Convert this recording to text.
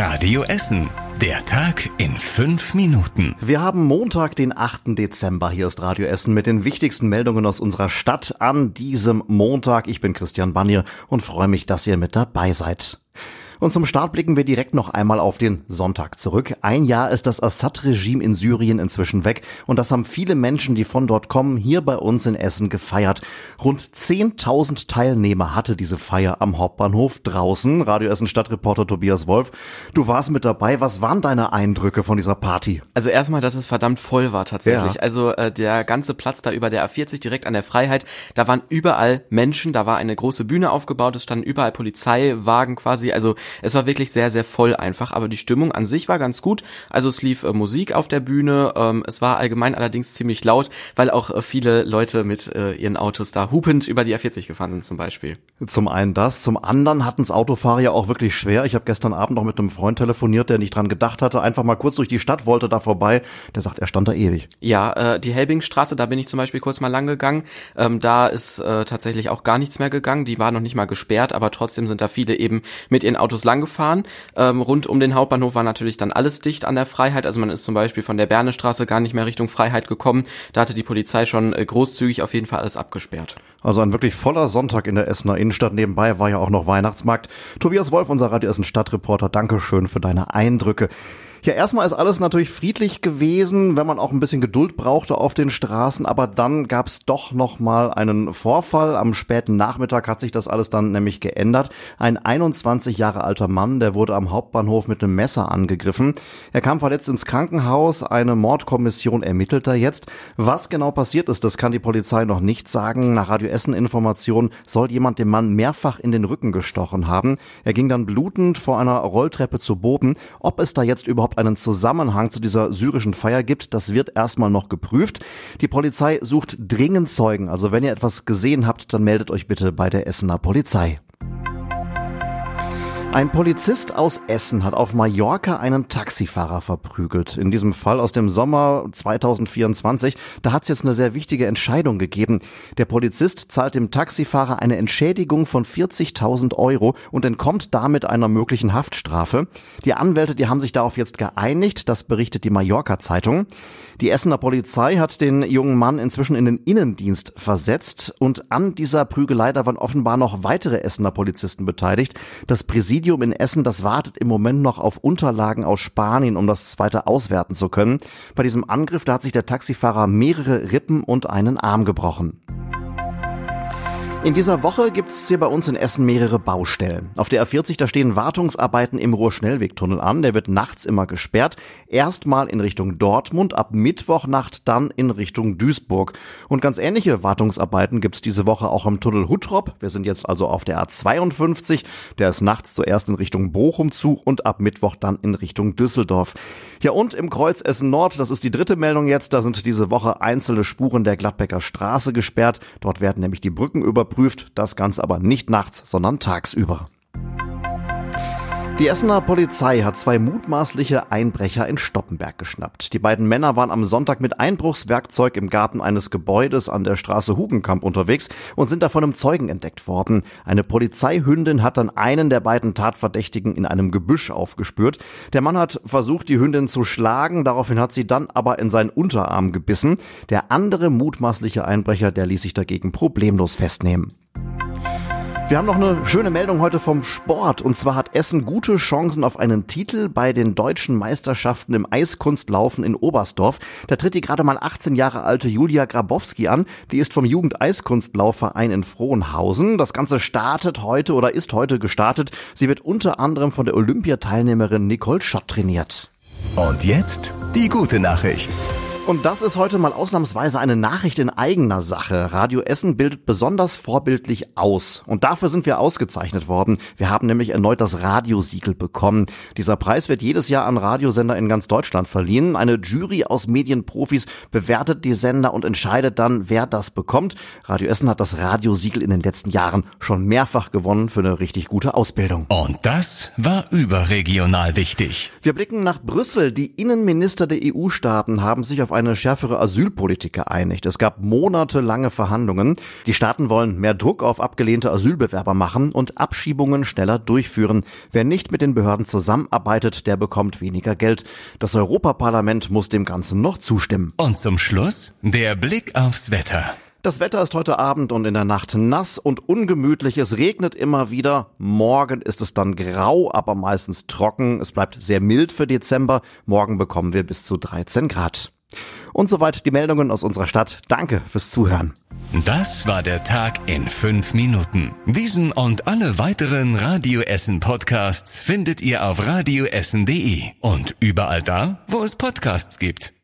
Radio Essen. Der Tag in 5 Minuten. Wir haben Montag, den 8. Dezember. Hier ist Radio Essen mit den wichtigsten Meldungen aus unserer Stadt an diesem Montag. Ich bin Christian Bannier und freue mich, dass ihr mit dabei seid. Und zum Start blicken wir direkt noch einmal auf den Sonntag zurück. Ein Jahr ist das Assad-Regime in Syrien inzwischen weg und das haben viele Menschen, die von dort kommen, hier bei uns in Essen gefeiert. Rund 10.000 Teilnehmer hatte diese Feier am Hauptbahnhof draußen. Radio Essen Stadtreporter Tobias Wolf, du warst mit dabei. Was waren deine Eindrücke von dieser Party? Also erstmal, dass es verdammt voll war tatsächlich. Ja. Also der ganze Platz da über der A40 direkt an der Freiheit, da waren überall Menschen, da war eine große Bühne aufgebaut, es standen überall Polizeiwagen quasi, also es war wirklich sehr, sehr voll einfach, aber die Stimmung an sich war ganz gut. Also es lief Musik auf der Bühne, es war allgemein allerdings ziemlich laut, weil auch viele Leute mit ihren Autos da hupend über die A40 gefahren sind zum Beispiel. Zum einen das, zum anderen hatten es Autofahrer ja auch wirklich schwer. Ich habe gestern Abend noch mit einem Freund telefoniert, der nicht dran gedacht hatte, einfach mal kurz durch die Stadt wollte da vorbei. Der sagt, er stand da ewig. Ja, die Helbingstraße, da bin ich zum Beispiel kurz mal lang gegangen. Da ist tatsächlich auch gar nichts mehr gegangen. Die war noch nicht mal gesperrt, aber trotzdem sind da viele eben mit ihren Autos lang gefahren. Rund um den Hauptbahnhof war natürlich dann alles dicht an der Freiheit. Also man ist zum Beispiel von der Bernestraße gar nicht mehr Richtung Freiheit gekommen. Da hatte die Polizei schon großzügig auf jeden Fall alles abgesperrt. Also ein wirklich voller Sonntag in der Essener Innenstadt. Nebenbei war ja auch noch Weihnachtsmarkt. Tobias Wolf, unser Radio Essen Stadtreporter, Dankeschön für deine Eindrücke. Ja, erstmal ist alles natürlich friedlich gewesen, wenn man auch ein bisschen Geduld brauchte auf den Straßen, aber dann gab's doch noch mal einen Vorfall. Am späten Nachmittag hat sich das alles dann nämlich geändert. Ein 21 Jahre alter Mann, der wurde am Hauptbahnhof mit einem Messer angegriffen. Er kam verletzt ins Krankenhaus, eine Mordkommission ermittelt da jetzt. Was genau passiert ist, das kann die Polizei noch nicht sagen. Nach Radio Essen Informationen soll jemand dem Mann mehrfach in den Rücken gestochen haben. Er ging dann blutend vor einer Rolltreppe zu Boden. Ob es da jetzt überhaupt einen Zusammenhang zu dieser syrischen Feier gibt, das wird erstmal noch geprüft. Die Polizei sucht dringend Zeugen. Also wenn ihr etwas gesehen habt, dann meldet euch bitte bei der Essener Polizei. Ein Polizist aus Essen hat auf Mallorca einen Taxifahrer verprügelt. In diesem Fall aus dem Sommer 2024. Da hat es jetzt eine sehr wichtige Entscheidung gegeben. Der Polizist zahlt dem Taxifahrer eine Entschädigung von 40.000 € und entkommt damit einer möglichen Haftstrafe. Die Anwälte, die haben sich darauf jetzt geeinigt. Das berichtet die Mallorca-Zeitung. Die Essener Polizei hat den jungen Mann inzwischen in den Innendienst versetzt. Und an dieser Prügelei, da waren offenbar noch weitere Essener Polizisten beteiligt. Das Präsidium in Essen, das wartet im Moment noch auf Unterlagen aus Spanien, um das weiter auswerten zu können. Bei diesem Angriff, da hat sich der Taxifahrer mehrere Rippen und einen Arm gebrochen. In dieser Woche gibt's hier bei uns in Essen mehrere Baustellen. Auf der A40, da stehen Wartungsarbeiten im Ruhr-Schnellwegtunnel an. Der wird nachts immer gesperrt. Erstmal in Richtung Dortmund, ab Mittwochnacht dann in Richtung Duisburg. Und ganz ähnliche Wartungsarbeiten gibt's diese Woche auch im Tunnel Huttrop. Wir sind jetzt also auf der A52. Der ist nachts zuerst in Richtung Bochum zu und ab Mittwoch dann in Richtung Düsseldorf. Ja, und im Kreuz Essen Nord, das ist die dritte Meldung jetzt, da sind diese Woche einzelne Spuren der Gladbecker Straße gesperrt. Dort werden nämlich die Brücken überprüft, das Ganze aber nicht nachts, sondern tagsüber. Die Essener Polizei hat 2 mutmaßliche Einbrecher in Stoppenberg geschnappt. Die beiden Männer waren am Sonntag mit Einbruchswerkzeug im Garten eines Gebäudes an der Straße Hugenkamp unterwegs und sind da von einem Zeugen entdeckt worden. Eine Polizeihündin hat dann einen der beiden Tatverdächtigen in einem Gebüsch aufgespürt. Der Mann hat versucht, die Hündin zu schlagen, daraufhin hat sie dann aber in seinen Unterarm gebissen. Der andere mutmaßliche Einbrecher, der ließ sich dagegen problemlos festnehmen. Wir haben noch eine schöne Meldung heute vom Sport. Und zwar hat Essen gute Chancen auf einen Titel bei den deutschen Meisterschaften im Eiskunstlaufen in Oberstdorf. Da tritt die gerade mal 18 Jahre alte Julia Grabowski an. Die ist vom Jugend-Eiskunstlaufverein in Frohnhausen. Das Ganze startet heute oder ist heute gestartet. Sie wird unter anderem von der Olympiateilnehmerin Nicole Schott trainiert. Und jetzt die gute Nachricht. Und das ist heute mal ausnahmsweise eine Nachricht in eigener Sache. Radio Essen bildet besonders vorbildlich aus. Und dafür sind wir ausgezeichnet worden. Wir haben nämlich erneut das Radiosiegel bekommen. Dieser Preis wird jedes Jahr an Radiosender in ganz Deutschland verliehen. Eine Jury aus Medienprofis bewertet die Sender und entscheidet dann, wer das bekommt. Radio Essen hat das Radiosiegel in den letzten Jahren schon mehrfach gewonnen für eine richtig gute Ausbildung. Und das war überregional wichtig. Wir blicken nach Brüssel. Die Innenminister der EU-Staaten haben sich auf auf eine schärfere Asylpolitik geeinigt. Es gab monatelange Verhandlungen. Die Staaten wollen mehr Druck auf abgelehnte Asylbewerber machen und Abschiebungen schneller durchführen. Wer nicht mit den Behörden zusammenarbeitet, der bekommt weniger Geld. Das Europaparlament muss dem Ganzen noch zustimmen. Und zum Schluss der Blick aufs Wetter. Das Wetter ist heute Abend und in der Nacht nass und ungemütlich. Es regnet immer wieder. Morgen ist es dann grau, aber meistens trocken. Es bleibt sehr mild für Dezember. Morgen bekommen wir bis zu 13 Grad. Und soweit die Meldungen aus unserer Stadt. Danke fürs Zuhören. Das war der Tag in 5 Minuten. Diesen und alle weiteren Radio Essen Podcasts findet ihr auf radioessen.de und überall da, wo es Podcasts gibt.